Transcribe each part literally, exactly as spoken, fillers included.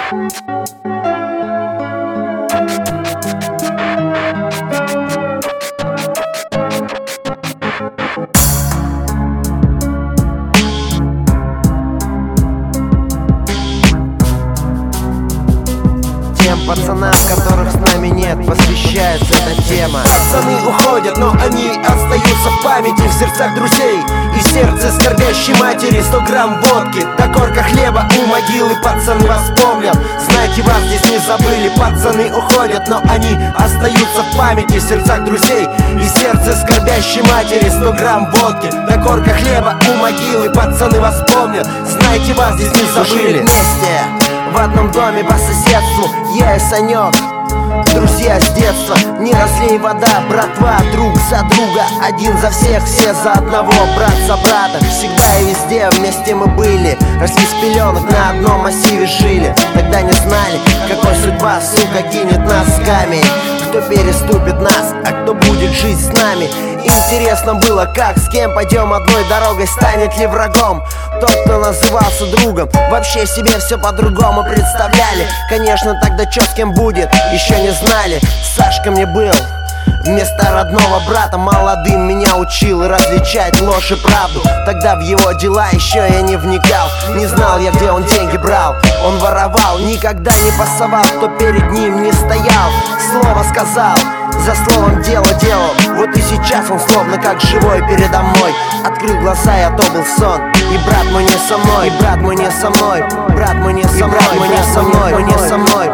Тем пацанам, которых с нами нет, посвящается эта тема. Пацаны уходят, но они остаются в памяти, в сердцах друзей и в сердце скорбящей матери. Сто грамм водки, до корка хлеба у могилы. Пацаны вас помнят, знаете, вас здесь не забыли. Пацаны уходят, но они остаются в памяти, в сердцах друзей и в сердце скорбящей матери. Сто грамм водки, до корка хлеба у могилы. Пацаны вас помнят, знаете, вас здесь не забыли. Вместе в одном доме по соседству, я и Санек, друзья с детства. Не разлей вода, братва, друг за друга, один за всех, все за одного, брат за брата. Всегда и везде вместе мы были, росли с пеленок, на одном массиве жили. Тогда не знали, какой судьба, сука, кинет нас с камень. Кто переступит нас, а кто будет жить с нами. Интересно было, как, с кем пойдем одной дорогой, станет ли врагом тот, кто назывался другом. Вообще себе все по-другому представляли. Конечно, тогда чё с кем будет, еще не знали. Сашка мне был вместо родного брата, молодым меня учил различать ложь и правду. Тогда в его дела еще я не вникал, не знал я, где он деньги брал. Он воровал, никогда не пасовал, кто перед ним не стоял. Слово сказал, за словом дело делал. Вот и сейчас он словно как живой передо мной. Открыл глаза, я то был сон. И брат мой не со мной, и брат мой не со мной, брат мой не со мной, мой не со мной, мой не со мной.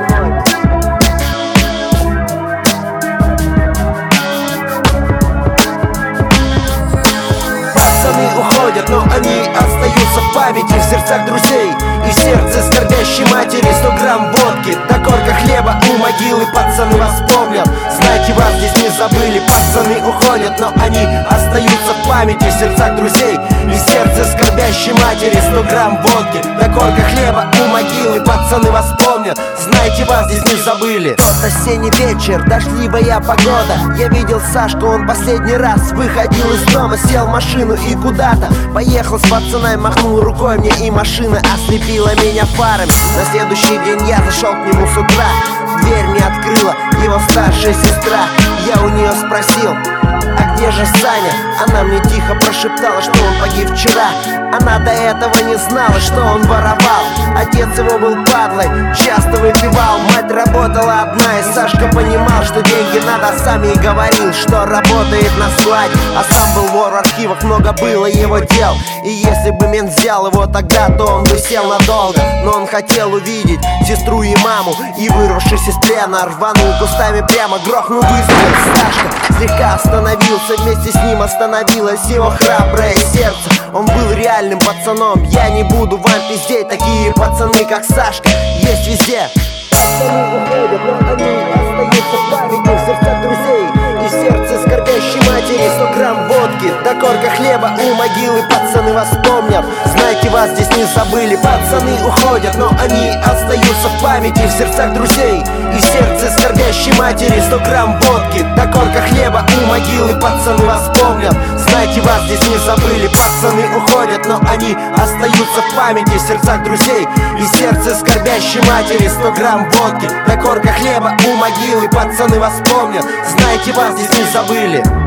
Пацаны уходят, но они остаются в памяти, в сердцах друзей и в сердце скорбящей матери. Сто грамм водки, до корка хлеба у могилы. Пацаны вас помнят, знаете, вас здесь не забыли. Пацаны уходят, но они остаются в памяти, в сердцах друзей и в сердце скорбящей матери. Сто грамм водки, до корка хлеба у могилы. Пацаны вас помнят, знаете, вас здесь не забыли. Тот осенний вечер, дождливая погода. Я видел Сашку, он последний раз выходил из дома, сел в машину и куда-то поехал с пацанами, махнул рукой мне, и машина ослепила меня фарами. На следующий день я зашел к нему с утра, дверь мне открыла его старшая сестра. Я у нее спросил, а где же Саня? Она мне тихо прошептала, что он погиб вчера. Она до этого не знала, что он воровал. Отец его был падлой, часто выпивал. Мать работала одна, и Сашка понимал, что деньги надо, сам ей говорил, что работает на складе. А сам был вор в архивах, много было его дел. И если бы мент взял его тогда, то он бы сел надолго. Но он хотел увидеть сестру и маму, и, вырвавшись из плена, рванул кустами прямо, грохнул выстрел. Сашка слегка остановился, вместе с ним остановилось его храброе сердце. Он был реальным пацаном, я не буду вам пиздеть. Такие пацаны, как Сашка, есть везде. Пацаны уходят, но они остаются в памяти, в сердцах друзей и в сердце скорбящей матери. Сто грамм водки, до корка хлеба у могилы. Пацаны вас помнят, знаете, вас здесь не забыли. Пацаны уходят, но они остаются в памяти, в сердцах друзей и в сердце скорбящей матери. Сто грамм водки, до корка хлеба у могилы. Пацаны вас помнят, знаете, вас здесь не забыли. Пацаны уходят, но они остаются в памяти, в сердцах друзей и в сердце скорбящей матери. Сто грамм водки, до корка хлеба у могилы. Пацаны вас помнят, знаете, вас здесь не забыли.